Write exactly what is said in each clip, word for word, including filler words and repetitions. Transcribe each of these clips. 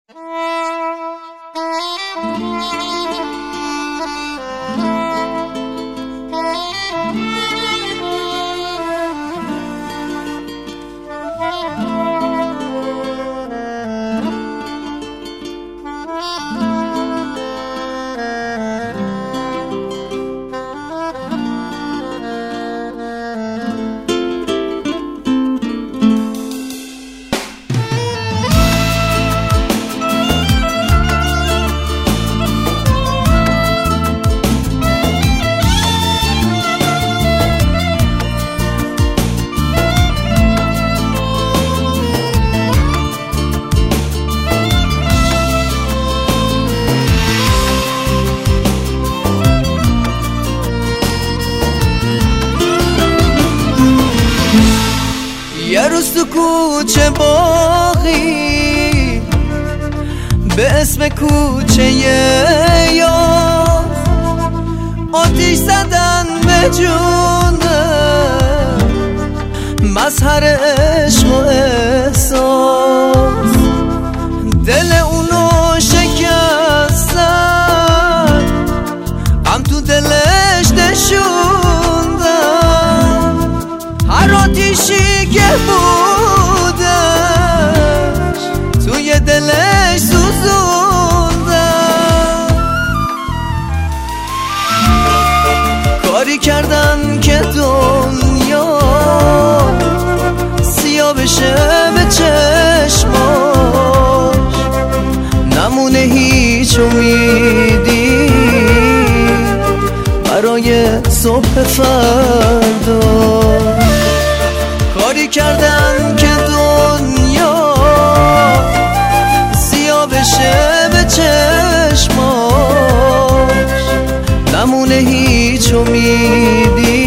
یه روز تو کوچه باقی به اسم کوچه یار آتیش زدن به جونه مظهر عشق و احساس دل اونو شکستن غم تو دلش نشوندن هر آتیشی که بودش توی دلش سوزوندن کاری کردن که دنیا سیاه بشه به چشماش نمونه هیچ امیدی برای صبح فردا کاری کردن که دنیا سیاه بشه به چشماش نمونه هیچ امیدی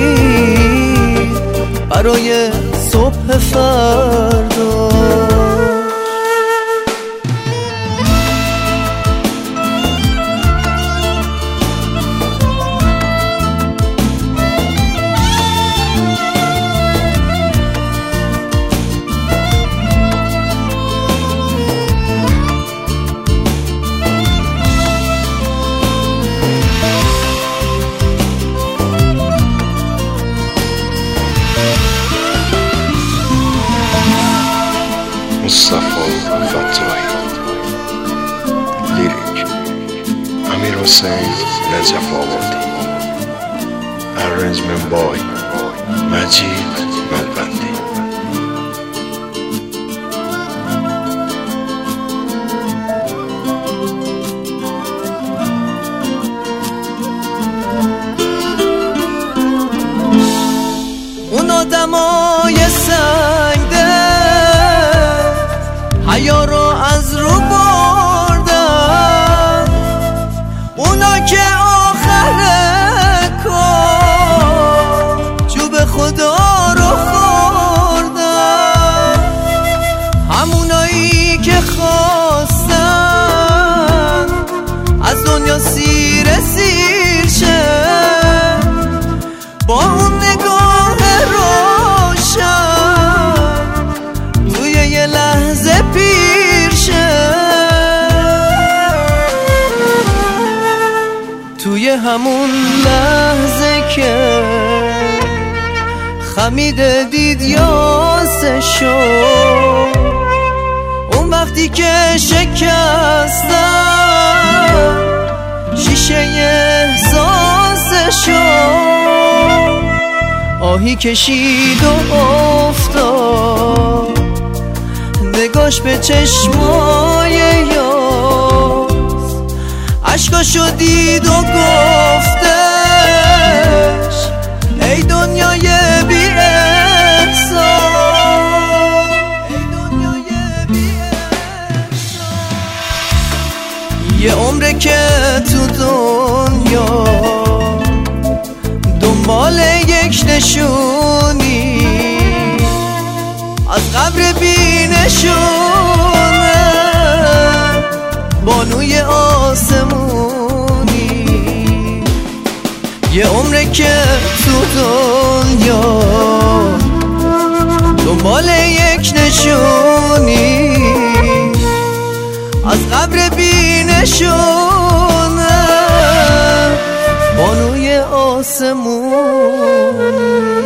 برای صبح فردا مصطفی فتاحی لیریک امیر حسین نجف آبادی ارنجمنت بای مجید ملبندی اون آدمای سنگده حیا رو از رو بردن اونا که آخر کار جوب خدا رو خوردن همونایی که خواستن از دنیا سیر سیر شه با اون نگاه روشن توی یه لحظه پیر شه توی همون لحظه که خمیده دید یاسه شد اون وقتی که شکستم شیشه احساسه شد آهی کشید و افتاد نگاش به چشمای یاس عشقاشو دید و گفتش ای دنیای بی احساس ای دنیای بی احساس یه عمره که تو دنیا دنبال یک نشونی از قبر بی نشونه بانوی آسمونی یه عمره که تو دنیا دنبال یک نشونی از آسمون